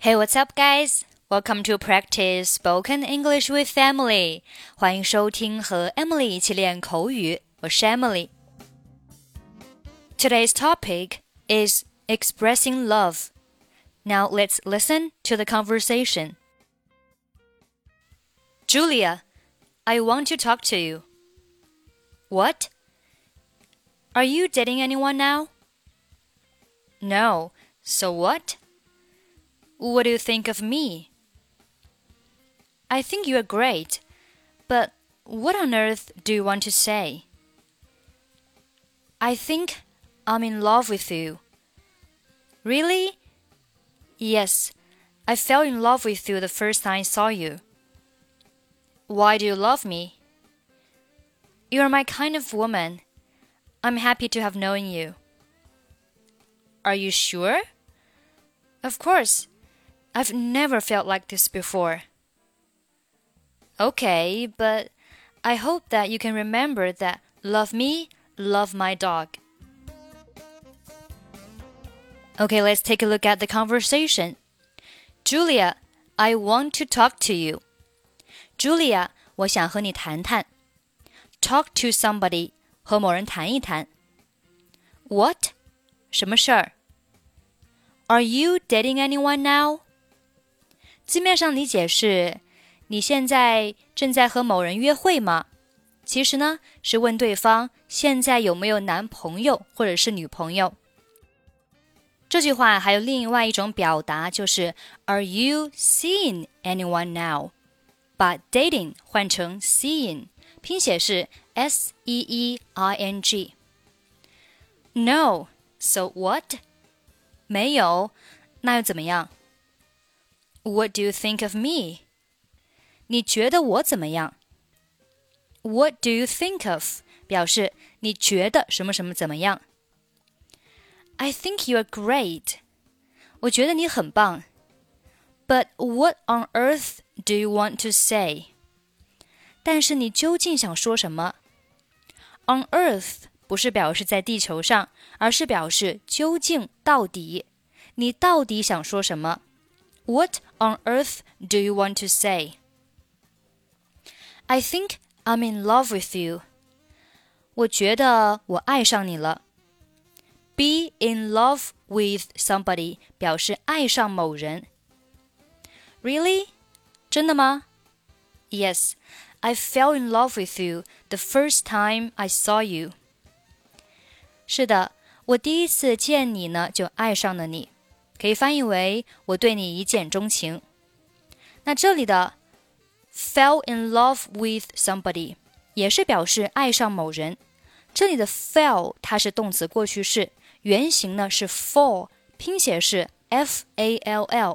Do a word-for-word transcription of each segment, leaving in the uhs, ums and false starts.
Hey, what's up, guys? Welcome to practice spoken English with Emily. 欢迎收听和 Emily 一起练口语，我是 Emily. Today's topic is expressing love. Now let's listen to the conversation. Julia, I want to talk to you. What? Are you dating anyone now? No. So what?What do you think of me? I think you are great, but what on earth do you want to say? I think I'm in love with you. Really? Yes, I fell in love with you the first time I saw you. Why do you love me? You are my kind of woman. I'm happy to have known you. Are you sure? Of course.I've never felt like this before. Okay, but I hope that you can remember that love me, love my dog. Okay, let's take a look at the conversation. Julia, I want to talk to you. Julia, 我想和你谈谈。Talk to somebody, 和某人谈一谈。What? 什么事儿？ Are you dating anyone now?字面上理解是你现在正在和某人约会吗？其实呢，是问对方现在有没有男朋友或者是女朋友。这句话还有另外一种表达，就是 Are you seeing anyone now? 把 dating 换成 seeing， 拼写是 S E E I N G。 No, so what? 没有，那又怎么样？What do you think of me? 你觉得我怎么样？ What do you think of? 表示你觉得什么什么怎么样。I think you are great. 我觉得你很棒。But what on earth do you want to say? 但是你究竟想说什么？ On earth 不是表示在地球上，而是表示究竟到底。你到底想说什么？What on earth do you want to say? I think I'm in love with you. 我觉得我爱上你了。Be in love with somebody 表示爱上某人。Really? 真的吗？ Yes, I fell in love with you the first time I saw you. 是的，我第一次见你呢，就爱上了你。可以翻译为我对你一见钟情。那这里的 fell in love with somebody 也是表示爱上某人。这里的 fell 它是动词过去式，原型呢是 fall， 拼写是 F A L L。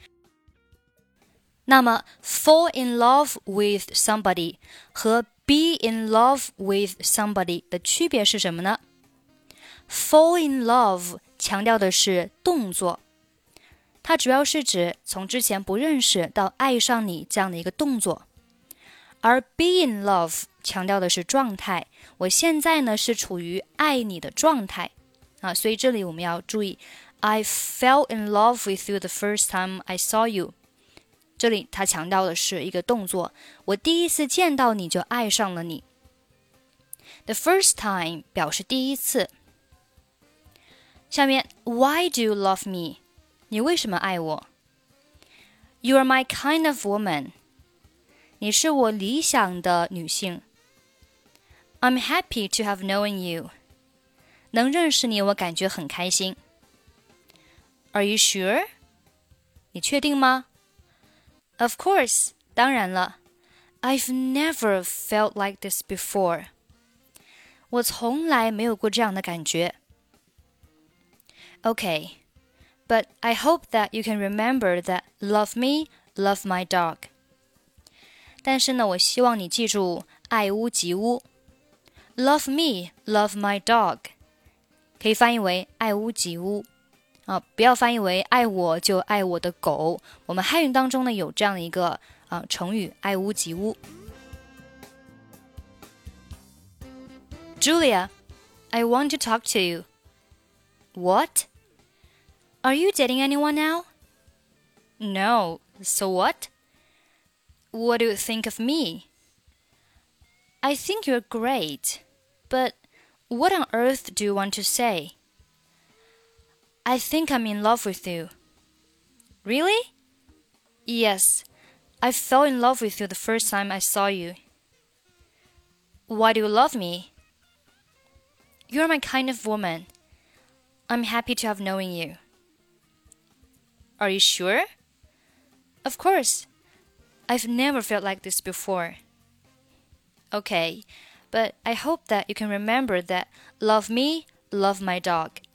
那么 fall in love with somebody 和 be in love with somebody 的区别是什么呢？ fall in love 强调的是动作，它主要是指从之前不认识到爱上你这样的一个动作，而 be in love 强调的是状态，我现在呢是处于爱你的状态啊，所以这里我们要注意 I fell in love with you the first time I saw you， 这里它强调的是一个动作，我第一次见到你就爱上了你。 The first time 表示第一次。下面 Why do you love me?你为什么爱我？ You are my kind of woman. 你是我理想的女性。I'm happy to have known you. 能认识你，我感觉很开心。Are you sure? 你确定吗？ Of course, 当然了。I've never felt like this before. 我从来没有过这样的感觉。Okay.But I hope that you can remember that love me, love my dog. 但是呢，我希望你记住爱屋及乌。Love me, love my dog. 可以翻译为爱屋及乌啊，不要翻译为爱我就爱我的狗。我们汉语当中呢有这样的一个啊成语爱屋及乌。Julia, I want to talk to you. What?Are you dating anyone now? No, so what? What do you think of me? I think you're great, but what on earth do you want to say? I think I'm in love with you. Really? Yes, I fell in love with you the first time I saw you. Why do you love me? You're my kind of woman. I'm happy to have known you. Are you sure? Of course. I've never felt like this before. Okay, but I hope that you can remember that love me, love my dog.